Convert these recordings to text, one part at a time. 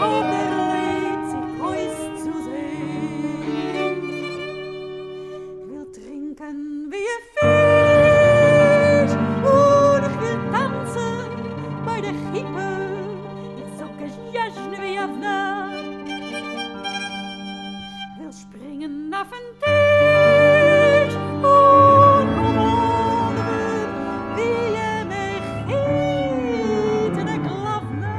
kommt der Leid, sich Häus zu sehen. Ich will trinken wie ein Fisch und ich will tanzen bei der Kippe. Ich so gejäschne wie auf Nacht. Ich will springen auf den Tisch und kommen wie je mich hielt in der Glavna.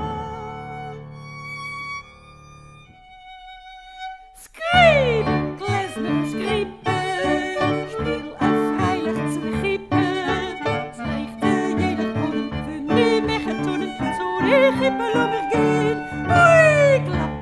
Skriep, klesner, skriepen, spiel auf freilich zu gippen. Es leichte jeder Kunden für nie mehr getunnen, so die Gippen lover gehen. Oi, klap,